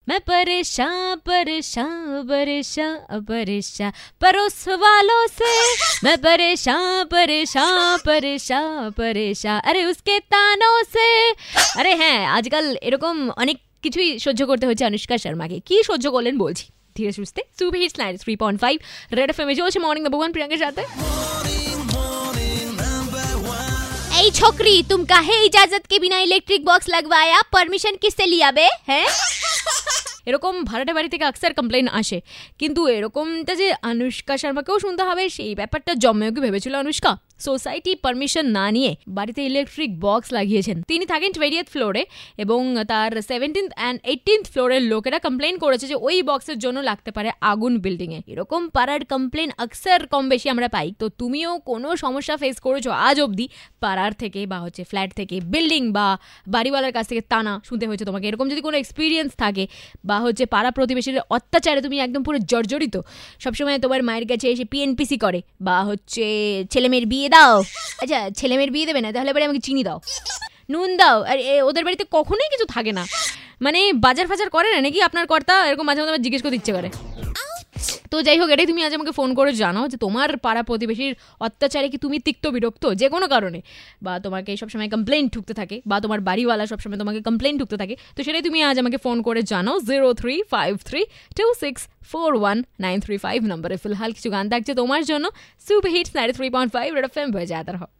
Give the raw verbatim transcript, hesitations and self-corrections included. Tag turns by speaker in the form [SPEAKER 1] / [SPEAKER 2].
[SPEAKER 1] मैं परेशान परेशान परेशान परेशान परोस वालों से, मैं परेशान परेशान परेशान परेशान अरे उसके तानों से। আরে হ্যাঁ, আজকাল এরকম অনেক কিছুই সহ্য করতে হচ্ছে অনুষ্কা শর্মাকে। কি সহ্য করলেন বলছি ধীরে সুস্থে। Super hits ninety three point five red FM এ চলছে মর্নিং নাম্বার ওয়ান প্রিয়াঙ্কার সাথে। এই छोकरी, तुम काहे इजाजत के बिना इलेक्ट्रिक बॉक्स लगवाया? परमिशन किससे लिया बे? हैं এরকম ভাড়াটে বাড়ি থেকে আকসার কমপ্লেন আসে, কিন্তু এরকমটা যে অনুষ্কা শর্মাকেও শুনতে হবে সেই ব্যাপারটা জম্মেও কি ভেবেছিল অনুষ্কা? সোসাইটি পারমিশন না নিয়ে বাড়িতে ইলেকট্রিক বক্স লাগিয়েছেন। তিনি থাকেন টোয়েন্টিয়েথ ফ্লোরে এবং তার সেভেন্টিন্থ অ্যান্ড এইটিন্থ ফ্লোরের লোকেরা কমপ্লেন করেছে যে ওই বক্সের জন্য লাগতে পারে আগুন বিল্ডিংয়ে। এরকম পাড়ার কমপ্লেন আকসার কম বেশি আমরা পাই। তো তুমিও কোনো সমস্যা ফেস করেছো আজ অবধি পাড়ার থেকে বা হচ্ছে ফ্ল্যাট থেকে, বিল্ডিং বা বাড়িওয়ালার কাছ থেকে টানা শুনতে হয়েছে তোমাকে, এরকম যদি কোনো এক্সপিরিয়েন্স থাকে বা হচ্ছে পাড়া প্রতিবেশীর অত্যাচারে তুমি একদম পুরো জর্জরিত, সবসময় তোমার মায়ের কাছে এসে পিএনপিসি করে বা হচ্ছে ছেলেমেয়ের বিয়ে দাও, আচ্ছা ছেলেমেয়ের বিয়ে দেবে না তাহলে এবারে আমাকে চিনি দাও, নুন দাও, আর ওদের বাড়িতে কখনোই কিছু থাকে না, মানে বাজার ফাজার করে না নাকি আপনার কর্তা, এরকম মাঝে মাঝে জিজ্ঞেস করতে ইচ্ছে করে। তো যাই হোক, এটাই তুমি আজ আমাকে ফোন করে জানো যে তোমার পাড়া প্রতিবেশীর অত্যাচারে কি তুমি তিক্ত বিরক্ত যে কোনো কারণে, বা তোমাকে সবসময় কমপ্লেন ঠুকতে থাকে, বা তোমার বাড়িওয়ালা সবসময় তোমাকে কমপ্লেন ঠুকতে থাকে, তো সেটাই তুমি আজ আমাকে ফোন করে জানো zero three five three two six four one nine three five নম্বরে। ফিলহাল কিছু গান থাকছে তোমার জন্য super hits ninety three point five red FM বজাতে রহো।